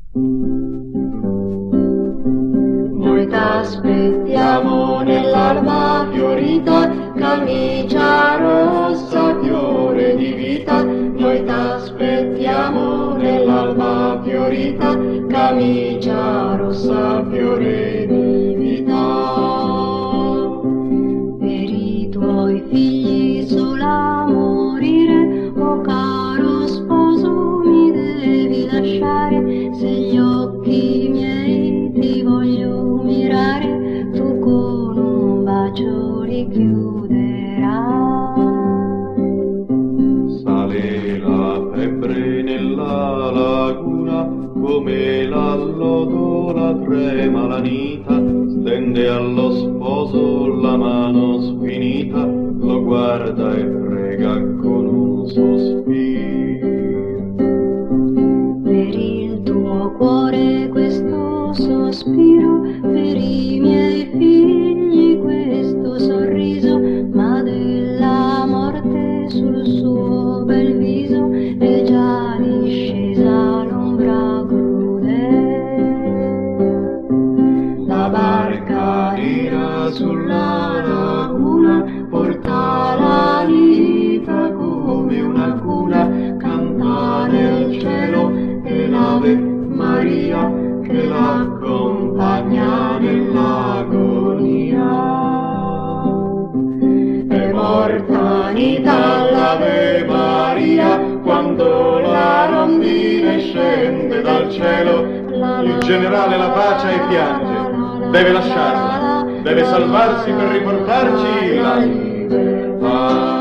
Noi t'aspettiamo nell'alba fiorita, camicia rossa, fiore di vita. Noi t'aspettiamo nell'alba fiorita, camicia rossa, fiore di vita. Per i tuoi figli sola morire, oh caro sposo, mi devi lasciare. Se gli occhi miei ti voglio mirare, tu con un bacio li chiuderai. Sale la febbre nella laguna, come l'allodola trema l'anita, stende allo sposo la mano sfinita, lo guarda e prega con un sospiro. Per il tuo cuore questo sospiro, per i miei figli questo sorriso, ma della morte sul suo bel viso è già discesa l'ombra crudele. La barca nera sulla laguna porta la vita come una cuna, canta nel cielo e l'Ave Maria che l'accompagna nell'agonia. È morta Anita l'Ave Maria quando la rondine scende dal cielo. Il generale la bacia e piange, deve lasciarla, deve salvarsi per riportarci la la libertà.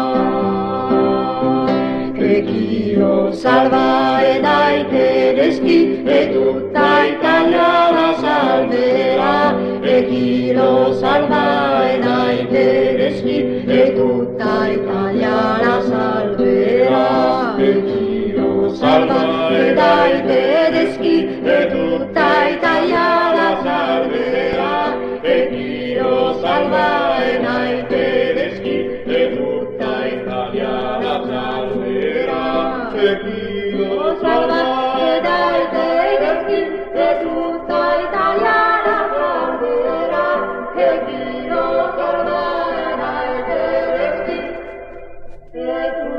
E chi lo salva e dai tedeschi e tutta Italia la salverà. E chi lo salva e dai tedeschi e tutta Italia la salverà. E chi lo salva e dai tedeschi e tutta Italia la salverà. E chi lo salva e dai tedeschi e tutta Italia la salverà. E chi lo salva e dai tedeschi e tutta Italia la salverà. E chi lo salva e dai tedeschi e tutta